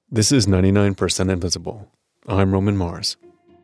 This is 99% Invisible. I'm Roman Mars.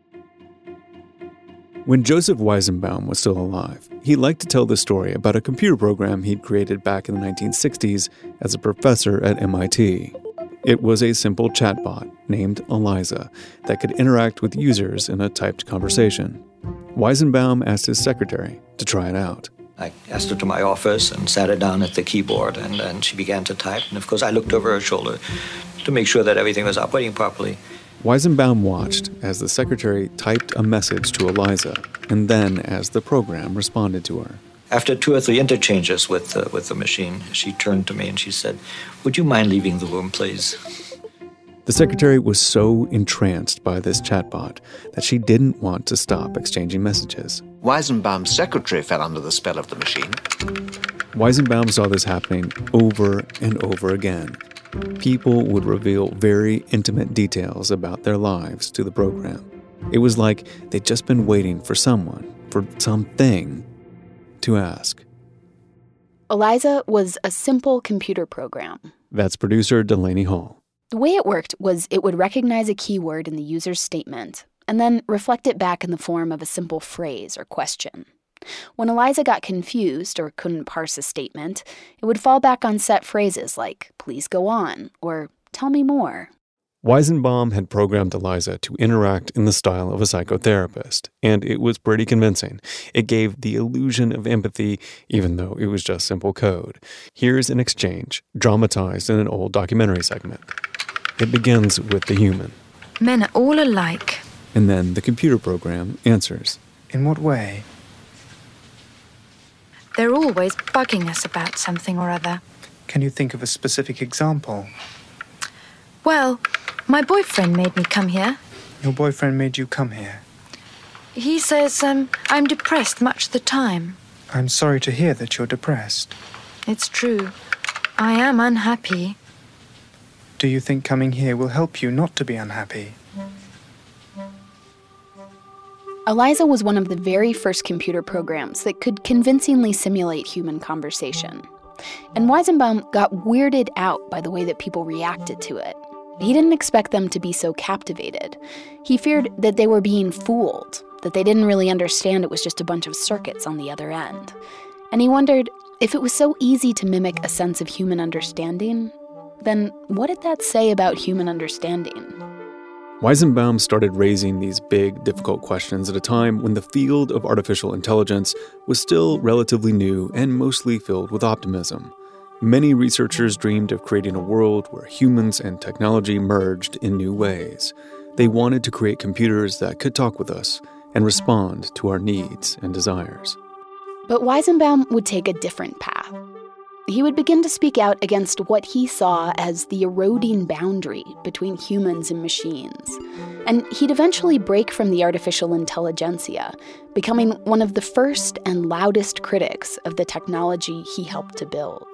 When Joseph Weizenbaum was still alive, he liked to tell the story about a computer program he'd created back in the 1960s as a professor at MIT. It was a simple chatbot named Eliza that could interact with users in a typed conversation. Weizenbaum asked his secretary to try it out. I asked her to my office and sat her down at the keyboard, and she began to type. And of course, I looked over her shoulder to make sure that everything was operating properly. Weizenbaum watched as the secretary typed a message to Eliza, and then as the program responded to her. After 2 or 3 interchanges with the machine, she turned to me and she said, "Would you mind leaving the room, please?" The secretary was so entranced by this chatbot that she didn't want to stop exchanging messages. Weizenbaum's secretary fell under the spell of the machine. Weizenbaum saw this happening over and over again. People would reveal very intimate details about their lives to the program. It was like they'd just been waiting for someone, for something, to ask. Eliza was a simple computer program. That's producer Delaney Hall. The way it worked was it would recognize a keyword in the user's statement and then reflect it back in the form of a simple phrase or question. When Eliza got confused or couldn't parse a statement, it would fall back on set phrases like, "Please go on," or "Tell me more." Weizenbaum had programmed Eliza to interact in the style of a psychotherapist, and it was pretty convincing. It gave the illusion of empathy, even though it was just simple code. Here's an exchange, dramatized in an old documentary segment. It begins with the human. "Men are all alike." And then the computer program answers. "In what way?" "They're always bugging us about something or other." "Can you think of a specific example?" "Well, my boyfriend made me come here." "Your boyfriend made you come here?" "He says I'm depressed much of the time." "I'm sorry to hear that you're depressed." "It's true. I am unhappy." "Do you think coming here will help you not to be unhappy?" Eliza was one of the very first computer programs that could convincingly simulate human conversation. And Weizenbaum got weirded out by the way that people reacted to it. He didn't expect them to be so captivated. He feared that they were being fooled, that they didn't really understand it was just a bunch of circuits on the other end. And he wondered, if it was so easy to mimic a sense of human understanding, then what did that say about human understanding? Weizenbaum started raising these big, difficult questions at a time when the field of artificial intelligence was still relatively new and mostly filled with optimism. Many researchers dreamed of creating a world where humans and technology merged in new ways. They wanted to create computers that could talk with us and respond to our needs and desires. But Weizenbaum would take a different path. He would begin to speak out against what he saw as the eroding boundary between humans and machines. And he'd eventually break from the artificial intelligentsia, becoming one of the first and loudest critics of the technology he helped to build.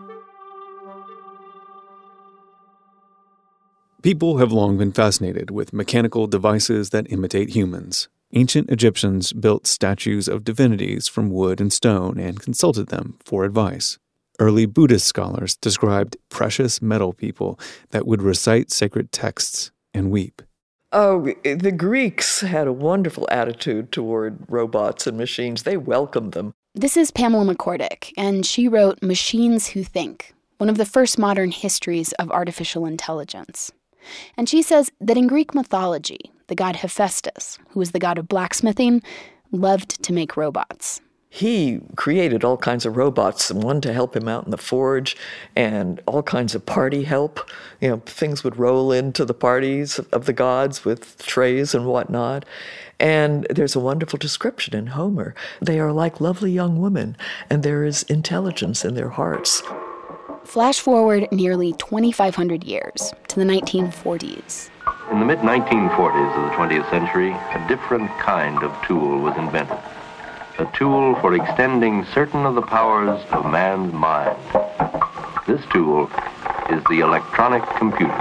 People have long been fascinated with mechanical devices that imitate humans. Ancient Egyptians built statues of divinities from wood and stone and consulted them for advice. Early Buddhist scholars described precious metal people that would recite sacred texts and weep. Oh, the Greeks had a wonderful attitude toward robots and machines. They welcomed them. This is Pamela McCordick, and she wrote Machines Who Think, one of the first modern histories of artificial intelligence. And she says that in Greek mythology, the god Hephaestus, who was the god of blacksmithing, loved to make robots. He created all kinds of robots, one to help him out in the forge, and all kinds of party help. You know, things would roll into the parties of the gods with trays and whatnot. And there's a wonderful description in Homer. They are like lovely young women, and there is intelligence in their hearts. Flash forward nearly 2,500 years to the 1940s. In the mid-1940s of the 20th century, a different kind of tool was invented. A tool for extending certain of the powers of man's mind. This tool is the electronic computer.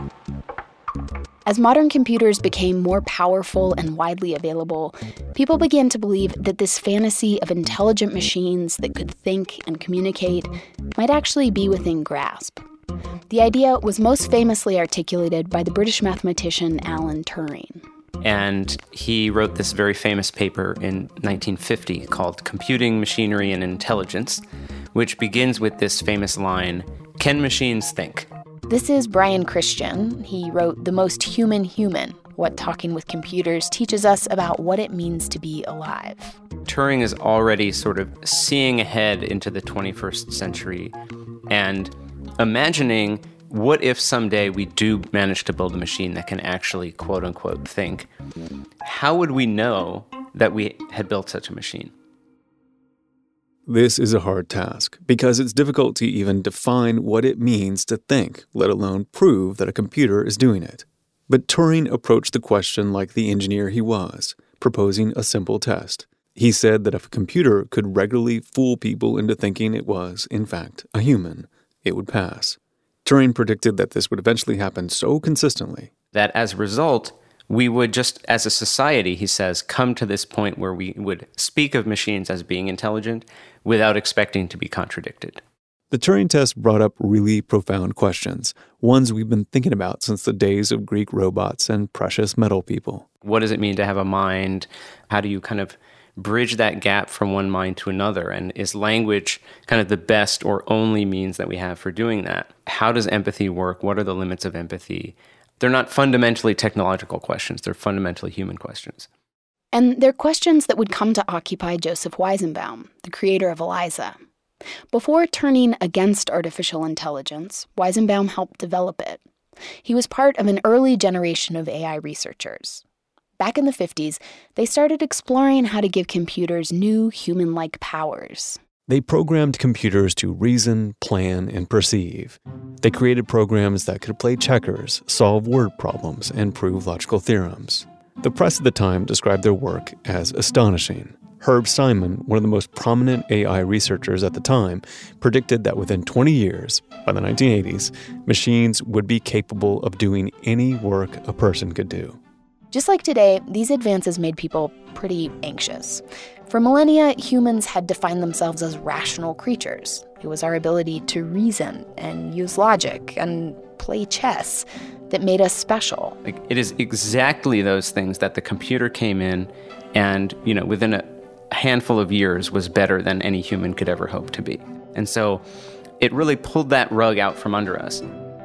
As modern computers became more powerful and widely available, people began to believe that this fantasy of intelligent machines that could think and communicate might actually be within grasp. The idea was most famously articulated by the British mathematician Alan Turing. And he wrote this very famous paper in 1950 called Computing, Machinery, and Intelligence, which begins with this famous line, "Can machines think?" This is Brian Christian. He wrote The Most Human Human, What Talking with Computers Teaches Us About What It Means to Be Alive. Turing is already sort of seeing ahead into the 21st century and imagining, what if someday we do manage to build a machine that can actually, quote unquote, think? How would we know that we had built such a machine? This is a hard task because it's difficult to even define what it means to think, let alone prove that a computer is doing it. But Turing approached the question like the engineer he was, proposing a simple test. He said that if a computer could regularly fool people into thinking it was, in fact, a human, it would pass. Turing predicted that this would eventually happen so consistently that as a result, we would just, as a society, he says, come to this point where we would speak of machines as being intelligent without expecting to be contradicted. The Turing test brought up really profound questions, ones we've been thinking about since the days of Greek robots and precious metal people. What does it mean to have a mind? How do you kind of bridge that gap from one mind to another? And is language kind of the best or only means that we have for doing that? How does empathy work? What are the limits of empathy? They're not fundamentally technological questions. They're fundamentally human questions. And they're questions that would come to occupy Joseph Weizenbaum, the creator of ELIZA. Before turning against artificial intelligence, Weizenbaum helped develop it. He was part of an early generation of AI researchers. Back in the 50s, they started exploring how to give computers new human-like powers. They programmed computers to reason, plan, and perceive. They created programs that could play checkers, solve word problems, and prove logical theorems. The press at the time described their work as astonishing. Herb Simon, one of the most prominent AI researchers at the time, predicted that within 20 years, by the 1980s, machines would be capable of doing any work a person could do. Just like today, these advances made people pretty anxious. For millennia, humans had defined themselves as rational creatures. It was our ability to reason and use logic and play chess that made us special. It is exactly those things that the computer came in and, within a handful of years was better than any human could ever hope to be. And so it really pulled that rug out from under us.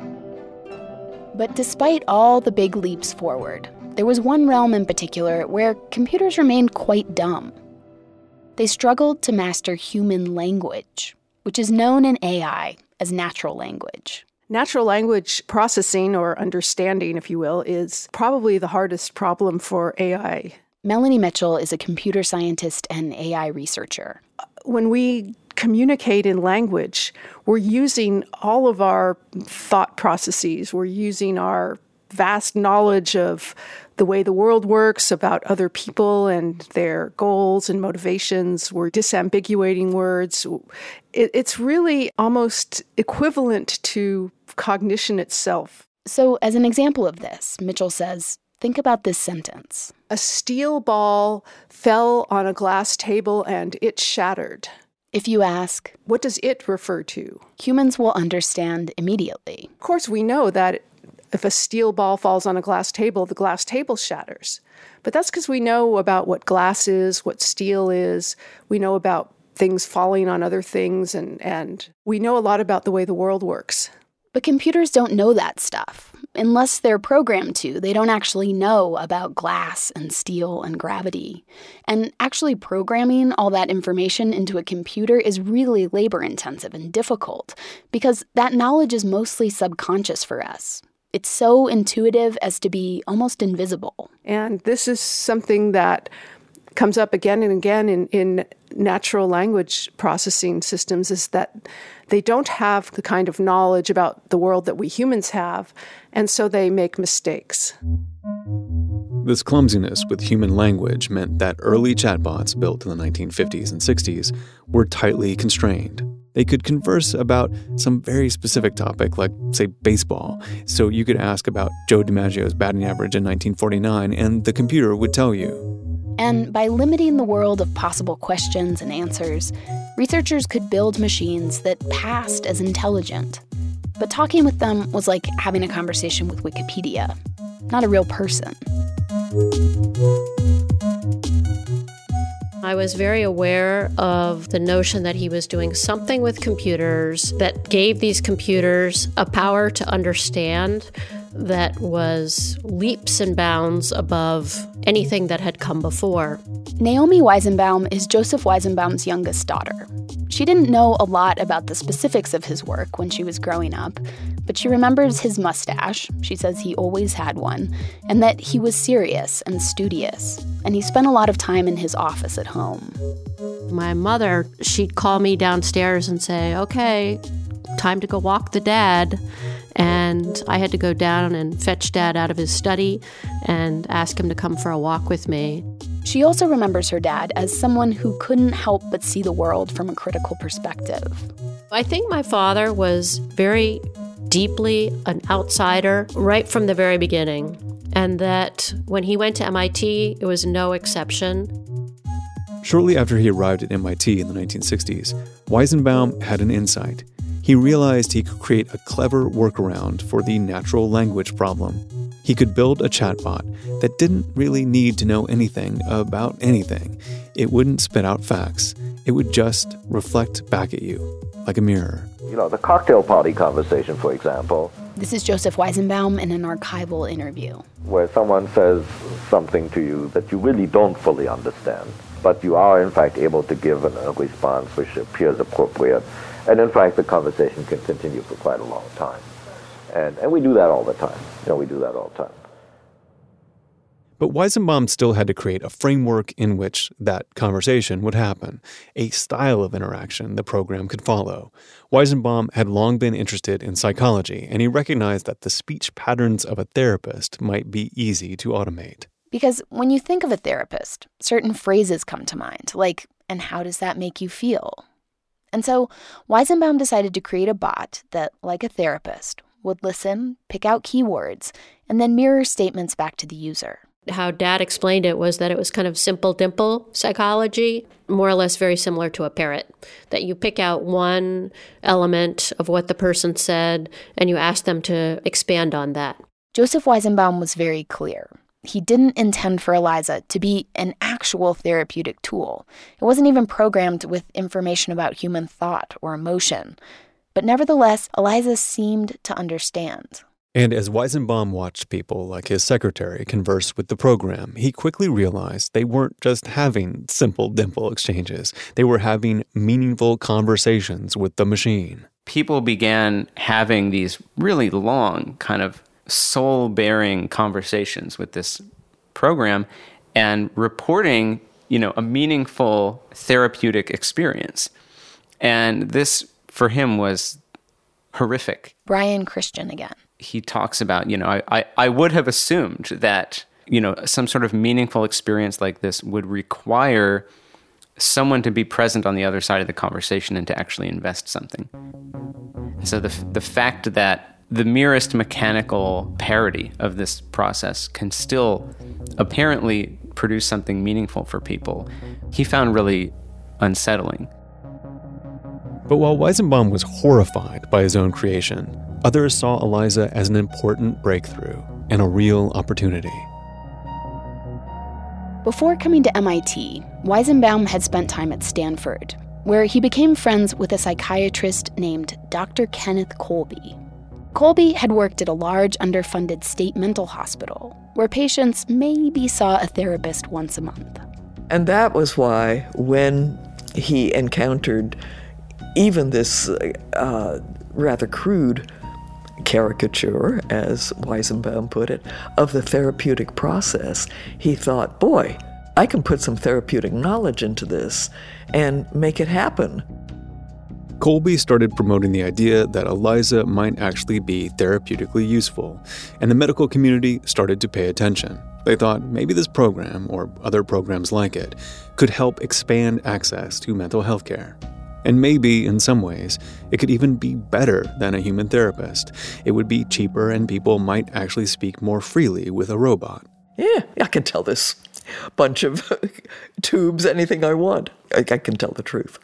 But despite all the big leaps forward, there was one realm in particular where computers remained quite dumb. They struggled to master human language, which is known in AI as natural language. Natural language processing, or understanding, if you will, is probably the hardest problem for AI. Melanie Mitchell is a computer scientist and AI researcher. When we communicate in language, we're using all of our thought processes. We're using our vast knowledge of the way the world works, about other people and their goals and motivations. We're disambiguating words. It's really almost equivalent to cognition itself. So as an example of this, Mitchell says, think about this sentence. A steel ball fell on a glass table and it shattered. If you ask, what does it refer to? Humans will understand immediately. Of course, we know that if a steel ball falls on a glass table, the glass table shatters. But that's because we know about what glass is, what steel is. We know about things falling on other things, and we know a lot about the way the world works. But computers don't know that stuff. Unless they're programmed to, they don't actually know about glass and steel and gravity. And actually programming all that information into a computer is really labor-intensive and difficult because that knowledge is mostly subconscious for us. It's so intuitive as to be almost invisible. And this is something that comes up again and again in natural language processing systems, is that they don't have the kind of knowledge about the world that we humans have, and so they make mistakes. This clumsiness with human language meant that early chatbots built in the 1950s and 60s were tightly constrained. They could converse about some very specific topic, like, say, baseball. So you could ask about Joe DiMaggio's batting average in 1949, and the computer would tell you. And by limiting the world of possible questions and answers, researchers could build machines that passed as intelligent. But talking with them was like having a conversation with Wikipedia, not a real person. I was very aware of the notion that he was doing something with computers that gave these computers a power to understand that was leaps and bounds above anything that had come before. Naomi Weizenbaum is Joseph Weizenbaum's youngest daughter. She didn't know a lot about the specifics of his work when she was growing up, but she remembers his mustache. She says he always had one, and that he was serious and studious, and he spent a lot of time in his office at home. My mother, she'd call me downstairs and say, okay, time to go walk the dad. And I had to go down and fetch Dad out of his study and ask him to come for a walk with me. She also remembers her dad as someone who couldn't help but see the world from a critical perspective. I think my father was very deeply an outsider right from the very beginning, and that when he went to MIT, it was no exception. Shortly after he arrived at MIT in the 1960s, Weizenbaum had an insight. He realized he could create a clever workaround for the natural language problem. He could build a chatbot that didn't really need to know anything about anything. It wouldn't spit out facts. It would just reflect back at you, like a mirror. You know, the cocktail party conversation, for example. This is Joseph Weizenbaum in an archival interview. Where someone says something to you that you really don't fully understand, but you are in fact able to give a response which appears appropriate. And in fact, the conversation can continue for quite a long time. And we do that all the time. We do that all the time. But Weizenbaum still had to create a framework in which that conversation would happen, a style of interaction the program could follow. Weizenbaum had long been interested in psychology, and he recognized that the speech patterns of a therapist might be easy to automate. Because when you think of a therapist, certain phrases come to mind, like, and how does that make you feel? And so Weizenbaum decided to create a bot that, like a therapist, would listen, pick out keywords, and then mirror statements back to the user. How Dad explained it was that it was kind of simple dimple psychology, more or less very similar to a parrot, that you pick out one element of what the person said and you ask them to expand on that. Joseph Weizenbaum was very clear. He didn't intend for Eliza to be an actual therapeutic tool. It wasn't even programmed with information about human thought or emotion. But nevertheless, Eliza seemed to understand. And as Weizenbaum watched people like his secretary converse with the program, he quickly realized they weren't just having simple dimple exchanges. They were having meaningful conversations with the machine. People began having these really long kind of soul-bearing conversations with this program and reporting, a meaningful therapeutic experience. And this, for him, was horrific. Brian Christian again. He talks about, I would have assumed that, some sort of meaningful experience like this would require someone to be present on the other side of the conversation and to actually invest something. And so the fact that the merest mechanical parody of this process can still apparently produce something meaningful for people, he found really unsettling. But while Weizenbaum was horrified by his own creation, others saw Eliza as an important breakthrough and a real opportunity. Before coming to MIT, Weizenbaum had spent time at Stanford, where he became friends with a psychiatrist named Dr. Kenneth Colby. Colby had worked at a large underfunded state mental hospital, where patients maybe saw a therapist once a month. And that was why when he encountered even this rather crude caricature, as Weizenbaum put it, of the therapeutic process, he thought, boy, I can put some therapeutic knowledge into this and make it happen. Colby started promoting the idea that Eliza might actually be therapeutically useful, and the medical community started to pay attention. They thought maybe this program, or other programs like it, could help expand access to mental health care. And maybe, in some ways, it could even be better than a human therapist. It would be cheaper and people might actually speak more freely with a robot. Yeah, I can tell this bunch of tubes anything I want. I can tell the truth.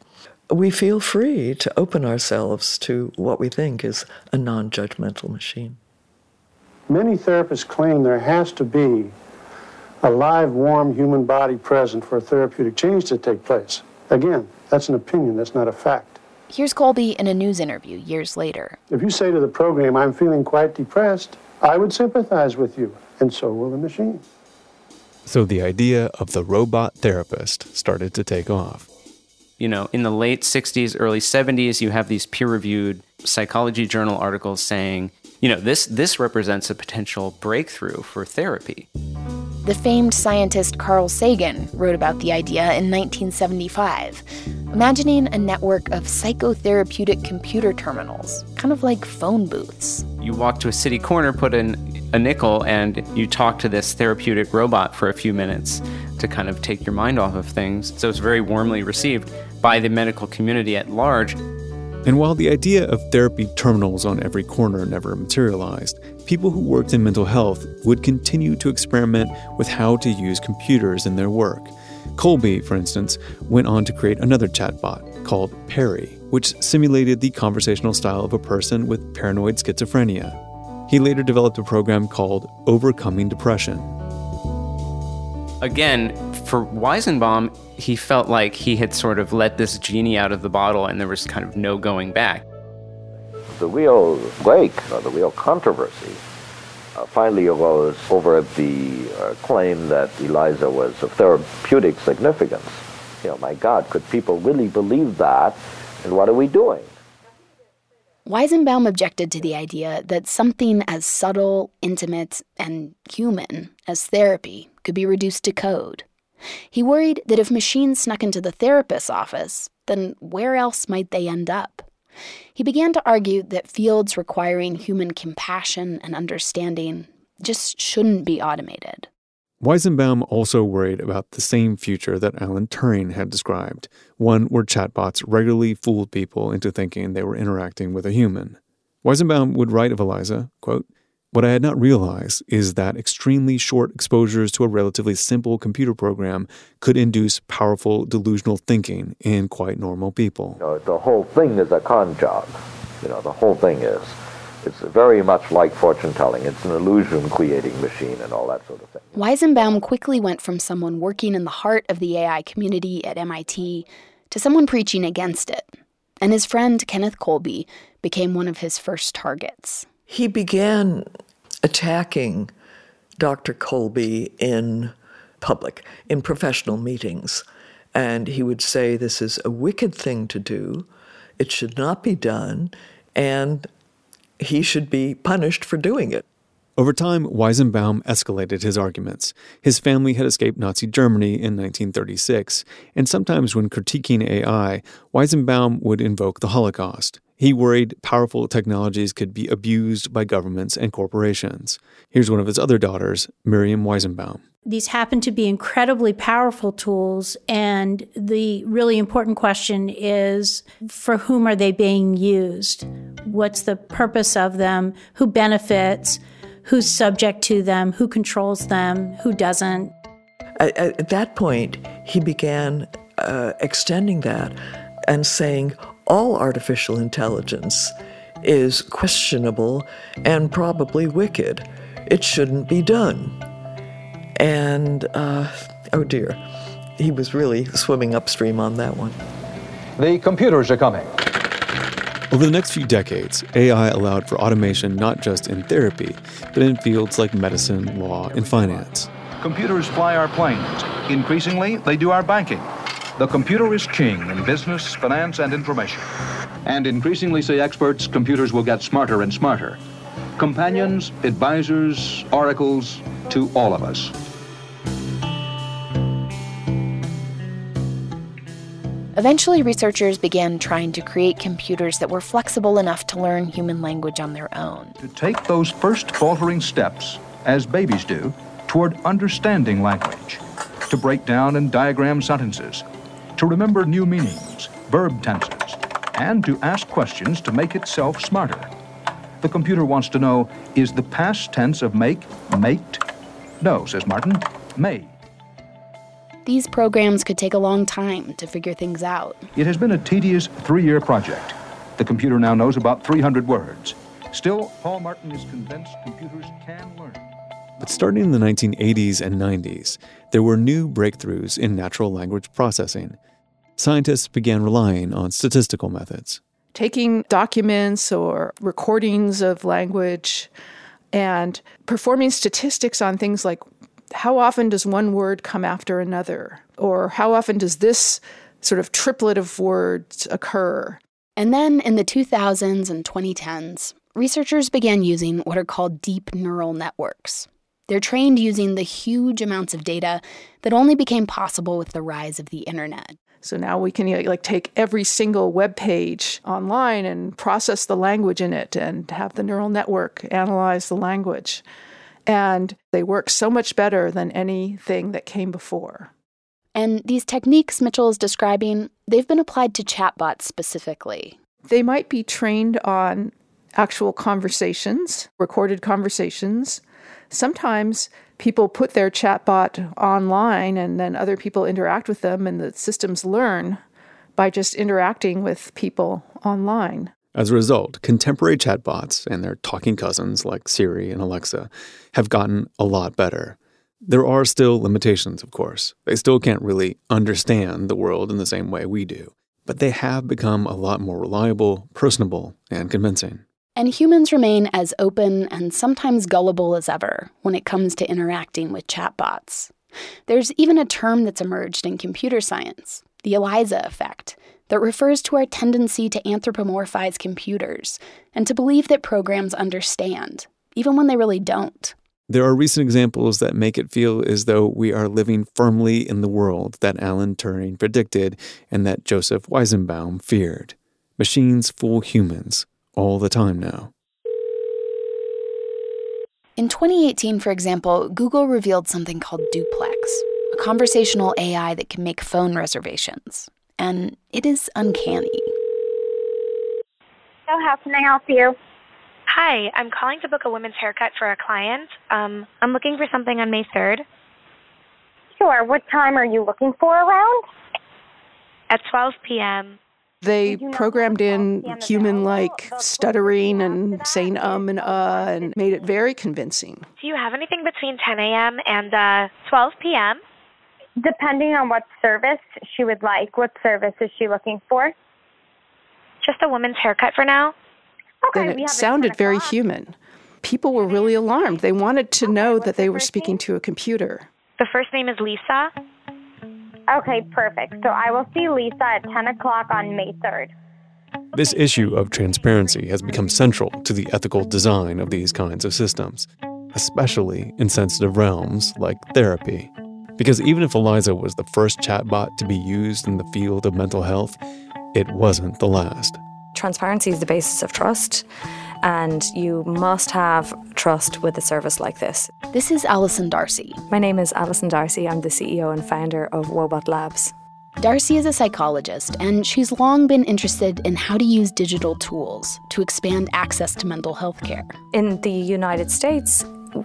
we feel free to open ourselves to what we think is a non-judgmental machine. Many therapists claim there has to be a live, warm human body present for a therapeutic change to take place. Again, that's an opinion, that's not a fact. Here's Kolbe in a news interview years later. If you say to the program, I'm feeling quite depressed, I would sympathize with you, and so will the machine. So the idea of the robot therapist started to take off. You know, in the late 60s, early 70s, you have these peer-reviewed psychology journal articles saying, you know, this represents a potential breakthrough for therapy. The famed scientist Carl Sagan wrote about the idea in 1975, imagining a network of psychotherapeutic computer terminals, kind of like phone booths. You walk to a city corner, put in a nickel, and you talk to this therapeutic robot for a few minutes to kind of take your mind off of things. So it's very warmly received by the medical community at large. And while the idea of therapy terminals on every corner never materialized, people who worked in mental health would continue to experiment with how to use computers in their work. Kolbe, for instance, went on to create another chatbot called Perry, which simulated the conversational style of a person with paranoid schizophrenia. He later developed a program called Overcoming Depression. Again, for Weizenbaum, he felt like he had sort of let this genie out of the bottle and there was kind of no going back. The real break, the real controversy, finally arose over the claim that ELIZA was of therapeutic significance. You know, my God, could people really believe that? And what are we doing? Weizenbaum objected to the idea that something as subtle, intimate, and human as therapy could be reduced to code. He worried that if machines snuck into the therapist's office, then where else might they end up? He began to argue that fields requiring human compassion and understanding just shouldn't be automated. Weizenbaum also worried about the same future that Alan Turing had described, one where chatbots regularly fooled people into thinking they were interacting with a human. Weizenbaum would write of ELIZA, quote, "What I had not realized is that extremely short exposures to a relatively simple computer program could induce powerful delusional thinking in quite normal people." You know, the whole thing is a con job. You know, the whole thing is. It's very much like fortune telling. It's an illusion-creating machine and all that sort of thing. Weizenbaum quickly went from someone working in the heart of the AI community at MIT to someone preaching against it. And his friend Kenneth Kolbe became one of his first targets. He began attacking Dr. Kolbe in public, in professional meetings. And he would say, this is a wicked thing to do. It should not be done. And he should be punished for doing it. Over time, Weizenbaum escalated his arguments. His family had escaped Nazi Germany in 1936, and sometimes when critiquing AI, Weizenbaum would invoke the Holocaust. He worried powerful technologies could be abused by governments and corporations. Here's one of his other daughters, Miriam Weizenbaum. These happen to be incredibly powerful tools, and the really important question is, for whom are they being used? What's the purpose of them? Who benefits? Who's subject to them? Who controls them? Who doesn't? At that point, he began extending that and saying all artificial intelligence is questionable and probably wicked. It shouldn't be done. And, oh dear, he was really swimming upstream on that one. The computers are coming. Over the next few decades, AI allowed for automation not just in therapy, but in fields like medicine, law, and finance. Computers fly our planes. Increasingly, they do our banking. The computer is king in business, finance, and information. And increasingly, say experts, computers will get smarter and smarter. Companions, advisors, oracles, to all of us. Eventually, researchers began trying to create computers that were flexible enough to learn human language on their own. To take those first faltering steps, as babies do, toward understanding language. To break down and diagram sentences. To remember new meanings, verb tenses. And to ask questions to make itself smarter. The computer wants to know, is the past tense of make, maked? No, says Martin, made. these programs could take a long time to figure things out. It has been a tedious 3-year project. The computer now knows about 300 words. Still, Paul Martin is convinced computers can learn. But starting in the 1980s and 90s, there were new breakthroughs in natural language processing. Scientists began relying on statistical methods. Taking documents or recordings of language and performing statistics on things like how often does one word come after another? Or how often does this sort of triplet of words occur? And then in the 2000s and 2010s, researchers began using what are called deep neural networks. They're trained using the huge amounts of data that only became possible with the rise of the internet. So now we can take every single web page online and process the language in it and have the neural network analyze the language. And they work so much better than anything that came before. And these techniques Mitchell is describing, they've been applied to chatbots specifically. They might be trained on actual conversations, recorded conversations. Sometimes people put their chatbot online and then other people interact with them, and the systems learn by just interacting with people online. As a result, contemporary chatbots and their talking cousins like Siri and Alexa have gotten a lot better. There are still limitations, of course. They still can't really understand the world in the same way we do. But they have become a lot more reliable, personable, and convincing. And humans remain as open and sometimes gullible as ever when it comes to interacting with chatbots. There's even a term that's emerged in computer science, the ELIZA effect, that refers to our tendency to anthropomorphize computers and to believe that programs understand, even when they really don't. There are recent examples that make it feel as though we are living firmly in the world that Alan Turing predicted and that Joseph Weizenbaum feared. Machines fool humans all the time now. In 2018, for example, Google revealed something called Duplex, a conversational AI that can make phone reservations. And it is uncanny. So how can I help you? Hi, I'm calling to book a women's haircut for a client. I'm looking for something on May 3rd. Sure. What time are you looking for around? At 12 p.m. They programmed in human-like stuttering and saying and made it very convincing. Do you have anything between 10 a.m. and 12 p.m.? Depending on what service she would like. What service is she looking for? Just a woman's haircut for now. Okay, and it sounded very human. People were really alarmed. They wanted to know that they were speaking to a computer. The first name is Lisa. Okay, perfect. So I will see Lisa at 10 o'clock on May 3rd. This issue of transparency has become central to the ethical design of these kinds of systems, especially in sensitive realms like therapy. Because even if ELIZA was the first chatbot to be used in the field of mental health, it wasn't the last. Transparency is the basis of trust, and you must have trust with a service like this. This is Alison Darcy. My name is Alison Darcy. I'm the CEO and founder of Wobot Labs. Darcy is a psychologist, and she's long been interested in how to use digital tools to expand access to mental health care. In the United States,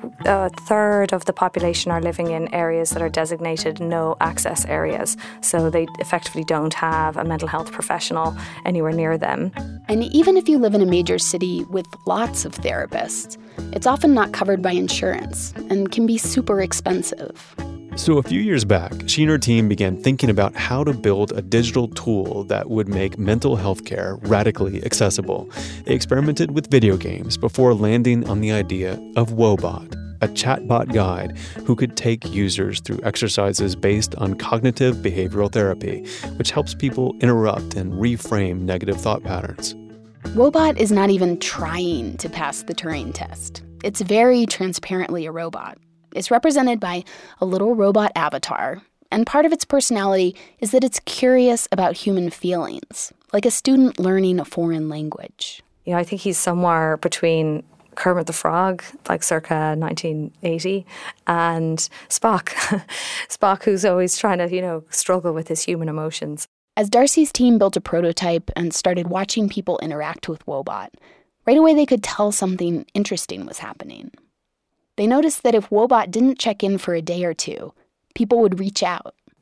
a third of the population are living in areas that are designated no access areas. So they effectively don't have a mental health professional anywhere near them. And even if you live in a major city with lots of therapists, it's often not covered by insurance and can be super expensive. So a few years back, she and her team began thinking about how to build a digital tool that would make mental health care radically accessible. They experimented with video games before landing on the idea of Wobot, a chatbot guide who could take users through exercises based on cognitive behavioral therapy, which helps people interrupt and reframe negative thought patterns. Wobot is not even trying to pass the Turing test. It's very transparently a robot. It's represented by a little robot avatar, and part of its personality is that it's curious about human feelings, like a student learning a foreign language. You know, I think he's somewhere between Kermit the Frog, like circa 1980, and Spock. Spock, who's always trying to, struggle with his human emotions. As Darcy's team built a prototype and started watching people interact with Wobot, right away they could tell something interesting was happening. They noticed that if Wobot didn't check in for a day or two, people would reach out.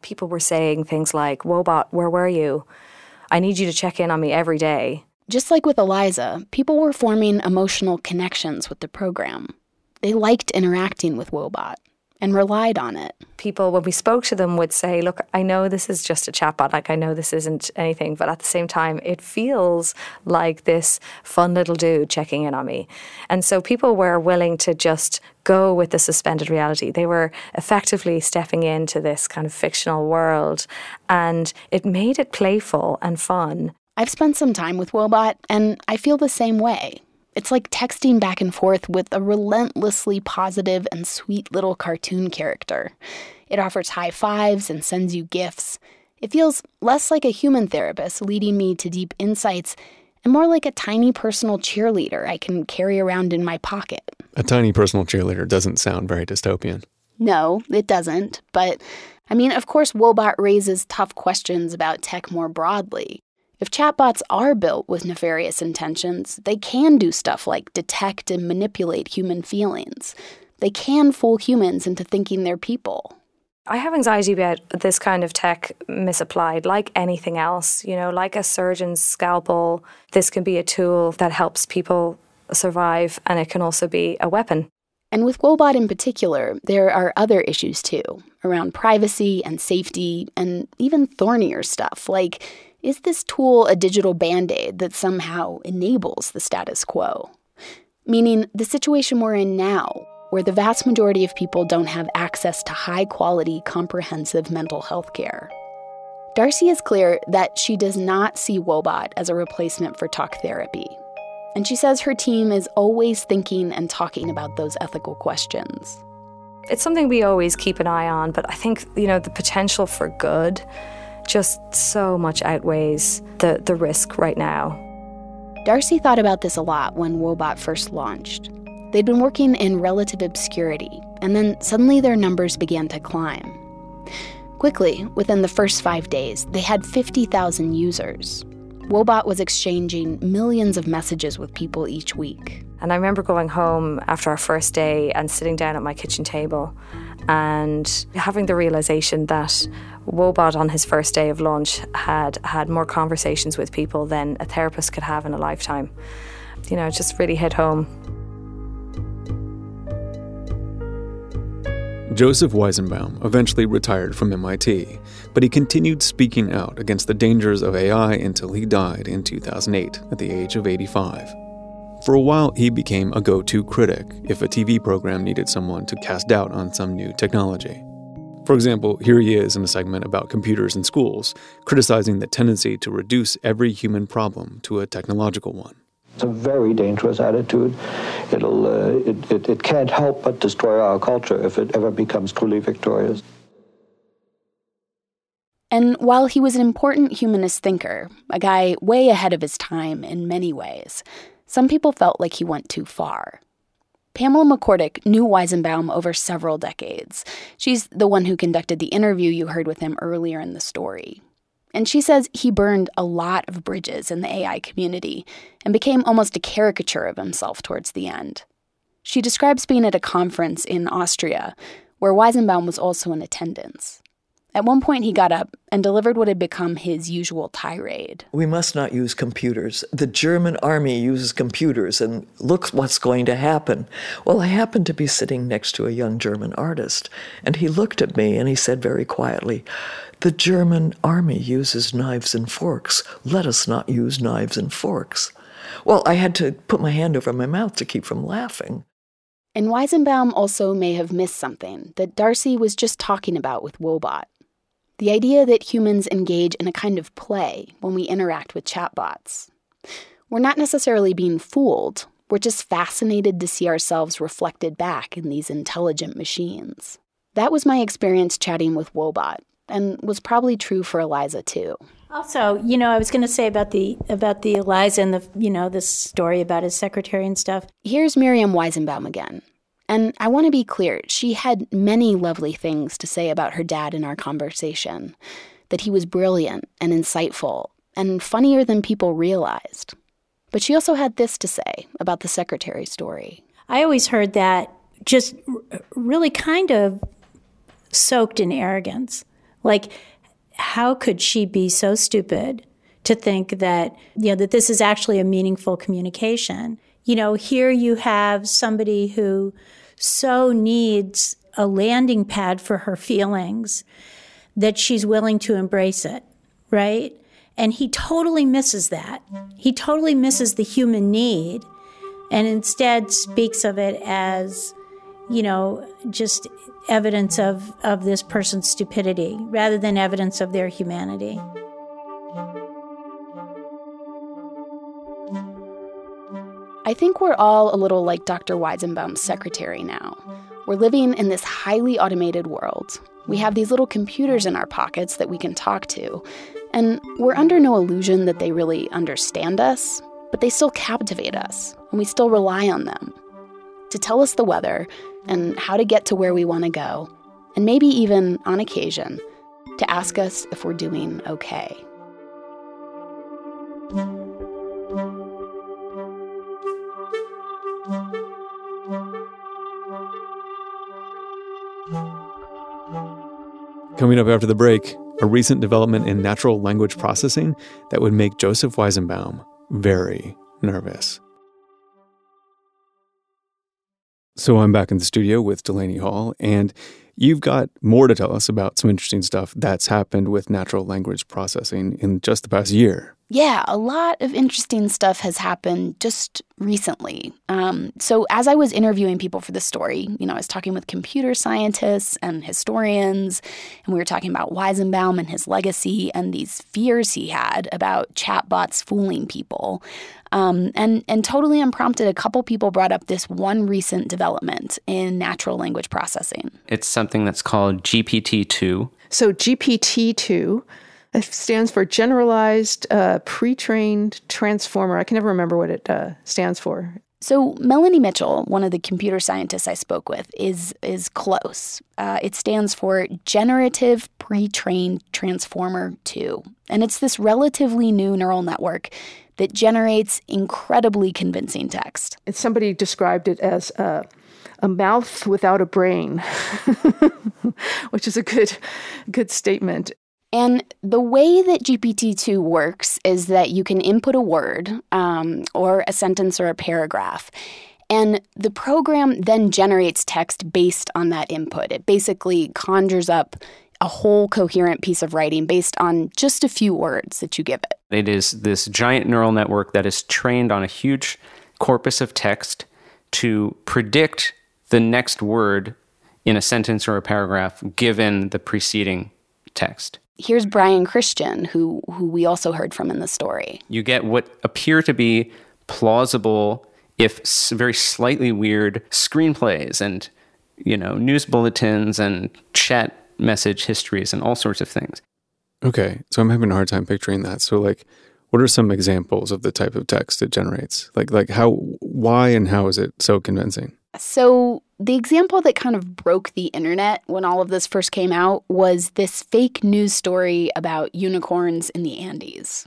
People were saying things like, "Wobot, where were you? I need you to check in on me every day." Just like with Eliza, people were forming emotional connections with the program. They liked interacting with Wobot and relied on it. People, when we spoke to them, would say, "Look, I know this is just a chatbot, like I know this isn't anything, but at the same time, it feels like this fun little dude checking in on me." And so people were willing to just go with the suspended reality. They were effectively stepping into this kind of fictional world, and it made it playful and fun. I've spent some time with Wobot, and I feel the same way. It's like texting back and forth with a relentlessly positive and sweet little cartoon character. It offers high fives and sends you gifts. It feels less like a human therapist leading me to deep insights and more like a tiny personal cheerleader I can carry around in my pocket. A tiny personal cheerleader doesn't sound very dystopian. No, it doesn't. But, I mean, of course, Wobot raises tough questions about tech more broadly. If chatbots are built with nefarious intentions, they can do stuff like detect and manipulate human feelings. They can fool humans into thinking they're people. I have anxiety about this kind of tech misapplied, like anything else, like a surgeon's scalpel. This can be a tool that helps people survive, and it can also be a weapon. And with Wobot in particular, there are other issues too, around privacy and safety, and even thornier stuff, like, is this tool a digital Band-Aid that somehow enables the status quo? Meaning the situation we're in now, where the vast majority of people don't have access to high-quality, comprehensive mental health care. Darcy is clear that she does not see Wobot as a replacement for talk therapy. And she says her team is always thinking and talking about those ethical questions. It's something we always keep an eye on, but I think, the potential for good just so much outweighs the risk right now. Darcy thought about this a lot when Wobot first launched. They'd been working in relative obscurity, and then suddenly their numbers began to climb. Quickly, within the first 5 days, they had 50,000 users. Wobot was exchanging millions of messages with people each week. And I remember going home after our first day and sitting down at my kitchen table and having the realization that Wobot on his first day of launch had more conversations with people than a therapist could have in a lifetime. It just really hit home. Joseph Weizenbaum eventually retired from MIT, but he continued speaking out against the dangers of AI until he died in 2008 at the age of 85. For a while, he became a go-to critic if a TV program needed someone to cast doubt on some new technology. For example, here he is in a segment about computers in schools, criticizing the tendency to reduce every human problem to a technological one. It's a very dangerous attitude. It can't help but destroy our culture if it ever becomes truly victorious. And while he was an important humanist thinker, a guy way ahead of his time in many ways, some people felt like he went too far. Pamela McCordick knew Weizenbaum over several decades. She's the one who conducted the interview you heard with him earlier in the story. And she says he burned a lot of bridges in the AI community and became almost a caricature of himself towards the end. She describes being at a conference in Austria, where Weizenbaum was also in attendance. At one point, he got up and delivered what had become his usual tirade. We must not use computers. The German army uses computers, and look what's going to happen. Well, I happened to be sitting next to a young German artist, and he looked at me and he said very quietly, "The German army uses knives and forks. Let us not use knives and forks." Well, I had to put my hand over my mouth to keep from laughing. And Weizenbaum also may have missed something that Darcy was just talking about with Wobot. The idea that humans engage in a kind of play when we interact with chatbots. We're not necessarily being fooled. We're just fascinated to see ourselves reflected back in these intelligent machines. That was my experience chatting with Wobot, and was probably true for Eliza too. Also, I was going to say about the Eliza and this story about his secretary and stuff. Here's Miriam Weizenbaum again. And I want to be clear, she had many lovely things to say about her dad in our conversation. That he was brilliant and insightful and funnier than people realized. But she also had this to say about the secretary story. I always heard that just really kind of soaked in arrogance. Like, how could she be so stupid to think that, that this is actually a meaningful communication? Here you have somebody who so needs a landing pad for her feelings that she's willing to embrace it, right? And he totally misses that. He totally misses the human need and instead speaks of it as, just evidence of this person's stupidity rather than evidence of their humanity. I think we're all a little like Dr. Weizenbaum's secretary now. We're living in this highly automated world. We have these little computers in our pockets that we can talk to, and we're under no illusion that they really understand us, but they still captivate us, and we still rely on them to tell us the weather and how to get to where we want to go, and maybe even, on occasion, to ask us if we're doing okay. Coming up after the break, a recent development in natural language processing that would make Joseph Weizenbaum very nervous. So I'm back in the studio with Delaney Hall, and you've got more to tell us about some interesting stuff that's happened with natural language processing in just the past year. Yeah, a lot of interesting stuff has happened just recently. So as I was interviewing people for this story, I was talking with computer scientists and historians, and we were talking about Weizenbaum and his legacy and these fears he had about chatbots fooling people. And totally unprompted, a couple people brought up this one recent development in natural language processing. It's something that's called GPT-2. So GPT-2 stands for Generalized Pre-trained Transformer. I can never remember what it stands for. So Melanie Mitchell, one of the computer scientists I spoke with, is close. It stands for Generative Pre-trained Transformer 2. And it's this relatively new neural network that generates incredibly convincing text. Somebody described it as a mouth without a brain, which is a good statement. And the way that GPT-2 works is that you can input a word or a sentence or a paragraph, and the program then generates text based on that input. It basically conjures up a whole coherent piece of writing based on just a few words that you give it. It is this giant neural network that is trained on a huge corpus of text to predict the next word in a sentence or a paragraph given the preceding text. Here's Brian Christian, who we also heard from in the story. You get what appear to be plausible, if very slightly weird, screenplays and, news bulletins and chat message histories and all sorts of things. Okay, so I'm having a hard time picturing that. So, what are some examples of the type of text it generates? Why and how is it so convincing? So the example that kind of broke the internet when all of this first came out was this fake news story about unicorns in the Andes.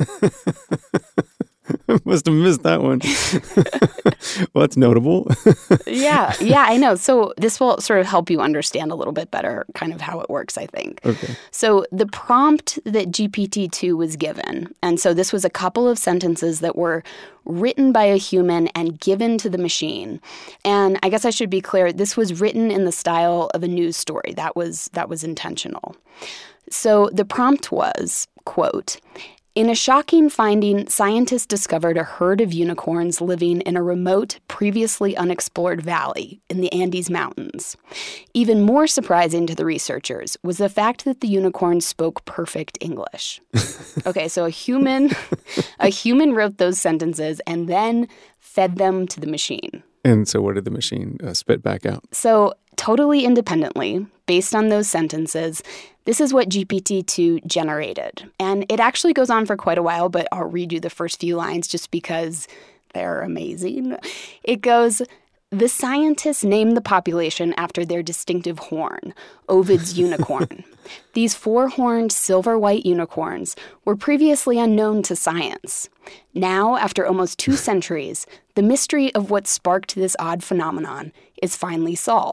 Must have missed that one. Well, that's notable. Yeah, I know. So this will sort of help you understand a little bit better kind of how it works, I think. Okay. So the prompt that GPT-2 was given, and so this was a couple of sentences that were written by a human and given to the machine. And I guess I should be clear, this was written in the style of a news story. That was intentional. So the prompt was, quote, "In a shocking finding, scientists discovered a herd of unicorns living in a remote, previously unexplored valley in the Andes Mountains. Even more surprising to the researchers was the fact that the unicorns spoke perfect English." Okay, so a human wrote those sentences and then fed them to the machine. And so what did the machine spit back out? So totally independently, based on those sentences, this is what GPT-2 generated. And it actually goes on for quite a while, but I'll read you the first few lines just because they're amazing. It goes, "The scientists named the population after their distinctive horn, Ovid's unicorn. These four-horned silver-white unicorns were previously unknown to science. Now, after almost 2 centuries, the mystery of what sparked this odd phenomenon is finally solved.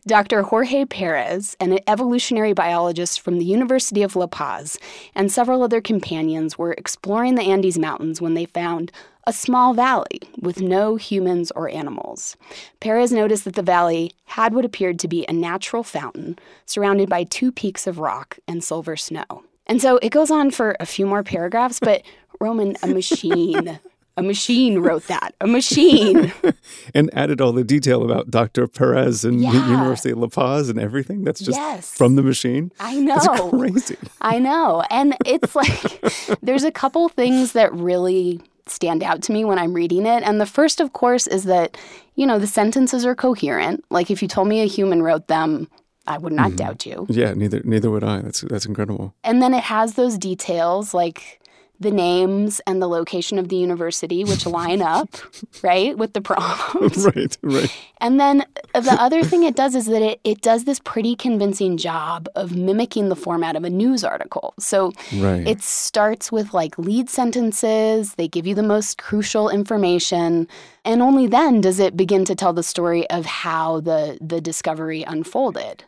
Dr. Jorge Perez, an evolutionary biologist from the University of La Paz, and several other companions were exploring the Andes Mountains when they found a small valley with no humans or animals. Perez noticed that the valley had what appeared to be a natural fountain surrounded by 2 peaks of rock and silver snow. And so it goes on for a few more paragraphs, but Roman, a machine wrote that. A machine. And added all the detail about Dr. Perez and the University of La Paz and everything. That's just from the machine. I know. That's crazy. I know. And it's like, there's a couple things that really stand out to me when I'm reading it. And the first, of course, is that, the sentences are coherent. Like if you told me a human wrote them, I would not doubt you. Yeah, neither would I. That's incredible. And then it has those details like the names and the location of the university, which line up, right, with the prompts. Right. And then the other thing it does is that it does this pretty convincing job of mimicking the format of a news article. So it starts with like lead sentences, they give you the most crucial information, and only then does it begin to tell the story of how the discovery unfolded.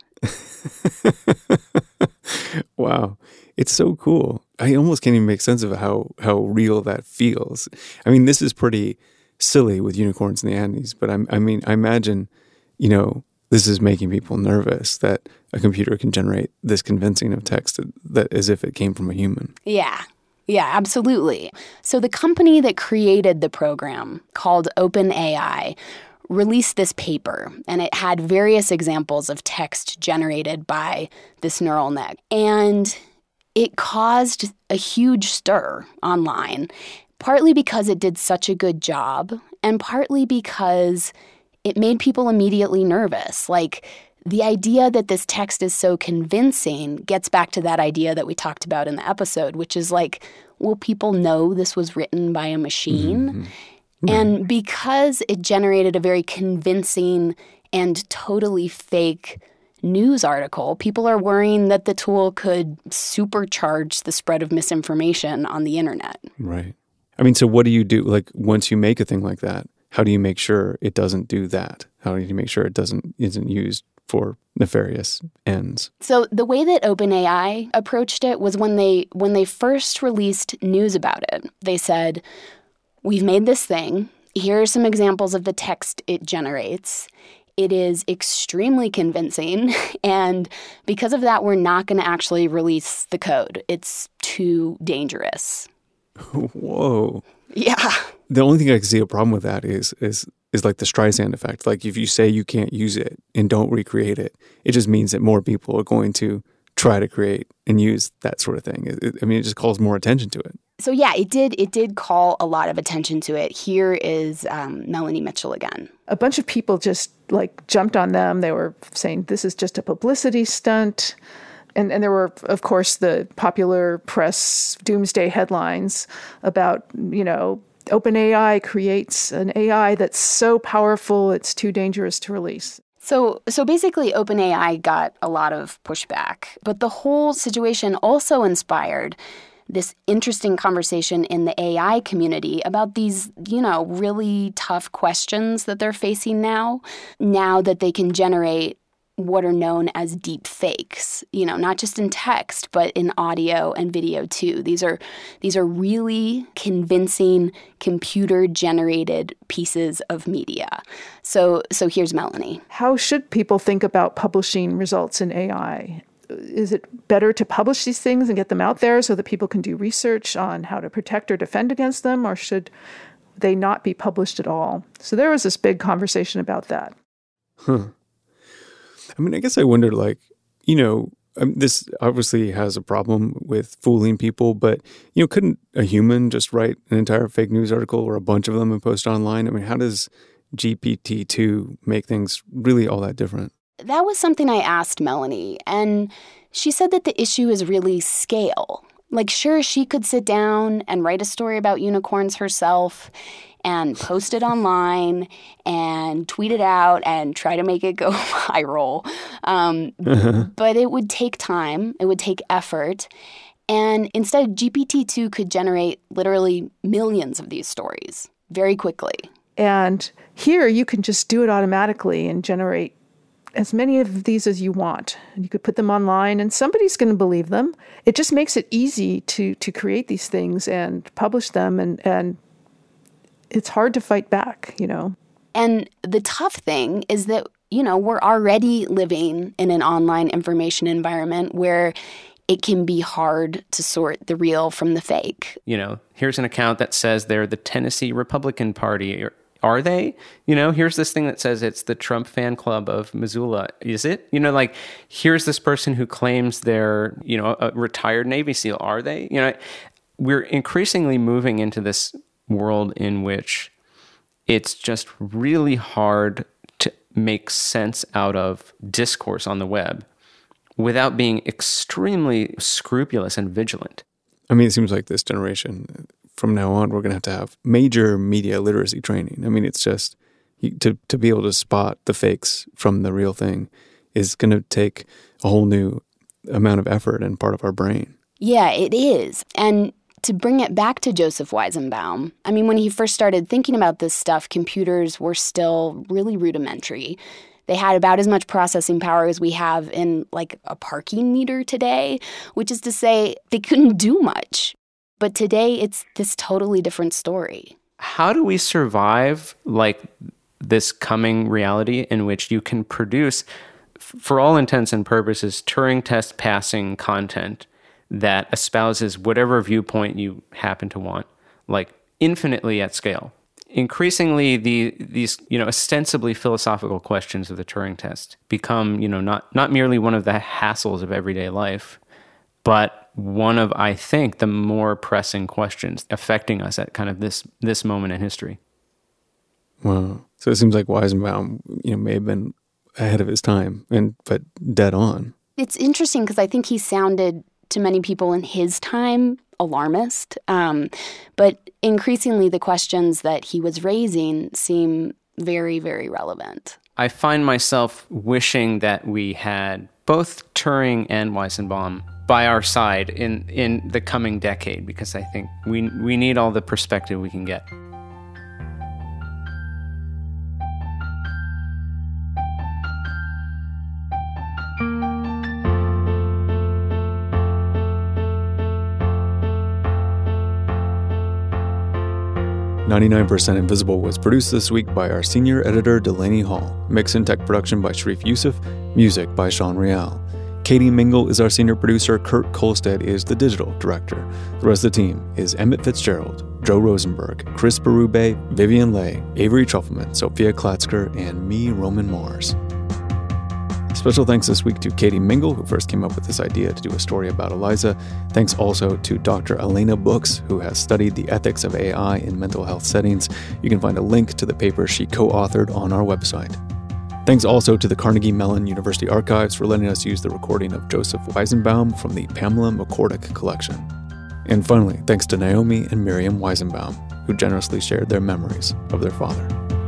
Wow. It's so cool. I almost can't even make sense of how real that feels. I mean, this is pretty silly with unicorns in the Andes, but I imagine, this is making people nervous that a computer can generate this convincing of text that as if it came from a human. Yeah, absolutely. So the company that created the program, called OpenAI, released this paper, and it had various examples of text generated by this neural net. And it caused a huge stir online, partly because it did such a good job, and partly because it made people immediately nervous. Like, the idea that this text is so convincing gets back to that idea that we talked about in the episode, which is like, will people know this was written by a machine? Mm-hmm. And because it generated a very convincing and totally fake news article, people are worrying that the tool could supercharge the spread of misinformation on the internet. Right. I mean, so what do you do? Like, once you make a thing like that, how do you make sure it doesn't do that? How do you make sure it isn't used for nefarious ends? So the way that OpenAI approached it was when they first released news about it, they said, we've made this thing. Here are some examples of the text it generates. It is extremely convincing, and because of that, we're not going to actually release the code. It's too dangerous. Whoa. Yeah. The only thing I can see a problem with that is like the Streisand effect. Like, if you say you can't use it and don't recreate it, it just means that more people are going to try to create and use that sort of thing. It just calls more attention to it. So yeah, it did call a lot of attention to it. Here is Melanie Mitchell again. A bunch of people just jumped on them. They were saying this is just a publicity stunt. And there were, of course, the popular press doomsday headlines about, OpenAI creates an AI that's so powerful it's too dangerous to release. So basically, OpenAI got a lot of pushback. But the whole situation also inspired this interesting conversation in the AI community about these, really tough questions that they're facing now that they can generate what are known as deep fakes, not just in text, but in audio and video too. These are really convincing computer-generated pieces of media. So here's Melanie. How should people think about publishing results in AI? Is it better to publish these things and get them out there so that people can do research on how to protect or defend against them, or should they not be published at all? So there was this big conversation about that. I guess I wondered, this obviously has a problem with fooling people, but, couldn't a human just write an entire fake news article or a bunch of them and post online? How does GPT-2 make things really all that different? That was something I asked Melanie, and she said that the issue is really scale. Sure, she could sit down and write a story about unicorns herself and post it online and tweet it out and try to make it go viral. But it would take time. It would take effort. And instead, GPT-2 could generate literally millions of these stories very quickly. And here you can just do it automatically and generate as many of these as you want. And you could put them online and somebody's going to believe them. It just makes it easy to create these things and publish them. And it's hard to fight back, And the tough thing is that, we're already living in an online information environment where it can be hard to sort the real from the fake. Here's an account that says they're the Tennessee Republican Party. Are they? Here's this thing that says it's the Trump fan club of Missoula. Is it? Here's this person who claims they're, a retired Navy SEAL. Are they? We're increasingly moving into this world in which it's just really hard to make sense out of discourse on the web without being extremely scrupulous and vigilant. I mean, it seems like this generation, from now on, we're going to have major media literacy training. I mean, it's just, to be able to spot the fakes from the real thing is going to take a whole new amount of effort and part of our brain. Yeah, it is. And to bring it back to Joseph Weizenbaum, I mean, when he first started thinking about this stuff, computers were still really rudimentary. They had about as much processing power as we have in, like, a parking meter today, which is to say they couldn't do much. But today, it's this totally different story. How do we survive, this coming reality in which you can produce, for all intents and purposes, Turing test passing content that espouses whatever viewpoint you happen to want, infinitely at scale? Increasingly, these ostensibly philosophical questions of the Turing test become not merely one of the hassles of everyday life, but one of, I think, the more pressing questions affecting us at kind of this moment in history. Wow. So it seems like Weizenbaum, may have been ahead of his time, but dead on. It's interesting because I think he sounded, to many people in his time, alarmist. But increasingly, the questions that he was raising seem very, very relevant. I find myself wishing that we had both Turing and Weizenbaum by our side in the coming decade, because I think we need all the perspective we can get. "99% Invisible" was produced this week by our senior editor, Delaney Hall. Mix and tech production by Sharif Youssef. Music by Sean Real. Katie Mingle is our senior producer. Kurt Kolstad is the digital director. The rest of the team is Emmett Fitzgerald, Joe Rosenberg, Chris Berube, Vivian Leigh, Avery Trufelman, Sophia Klatzker, and me, Roman Mars. Special thanks this week to Katie Mingle, who first came up with this idea to do a story about Eliza. Thanks also to Dr. Elena Books, who has studied the ethics of AI in mental health settings. You can find a link to the paper she co-authored on our website. Thanks also to the Carnegie Mellon University Archives for letting us use the recording of Joseph Weizenbaum from the Pamela McCorduck collection. And finally, thanks to Naomi and Miriam Weizenbaum, who generously shared their memories of their father.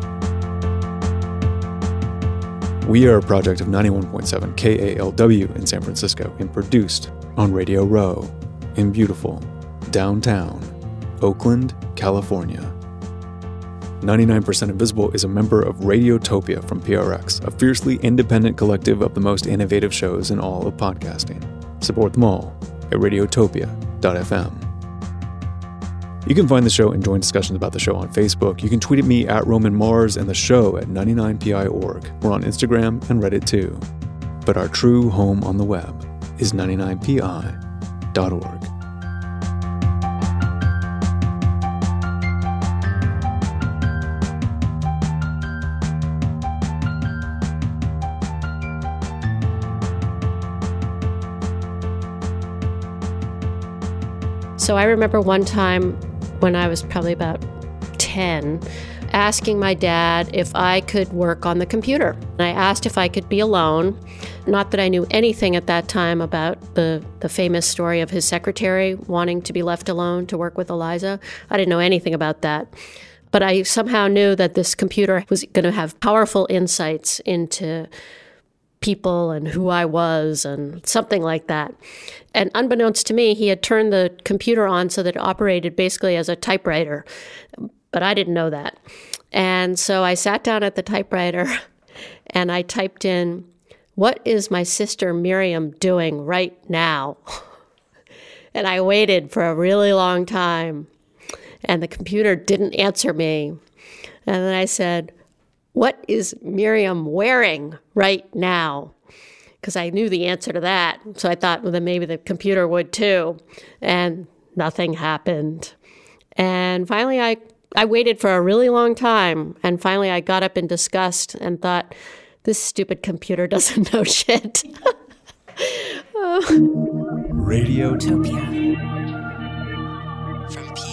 We are a project of 91.7 KALW in San Francisco and produced on Radio Row in beautiful downtown Oakland, California. 99% Invisible is a member of Radiotopia from PRX, a fiercely independent collective of the most innovative shows in all of podcasting. Support them all at radiotopia.fm. You can find the show and join discussions about the show on Facebook. You can tweet at me at Roman Mars and the show at 99pi.org. We're on Instagram and Reddit too. But our true home on the web is 99pi.org. So I remember one time when I was probably about 10, asking my dad if I could work on the computer. And I asked if I could be alone. Not that I knew anything at that time about the famous story of his secretary wanting to be left alone to work with Eliza. I didn't know anything about that. But I somehow knew that this computer was going to have powerful insights into people and who I was and something like that. And unbeknownst to me, he had turned the computer on so that it operated basically as a typewriter. But I didn't know that. And so I sat down at the typewriter and I typed in what is my sister Miriam doing right now? And I waited for a really long time, and the computer didn't answer me. And then I said, what is Miriam wearing right now? Because I knew the answer to that. So I thought, well, then maybe the computer would too. And nothing happened. And finally, I waited for a really long time. And finally, I got up in disgust and thought, this stupid computer doesn't know shit. Radiotopia. From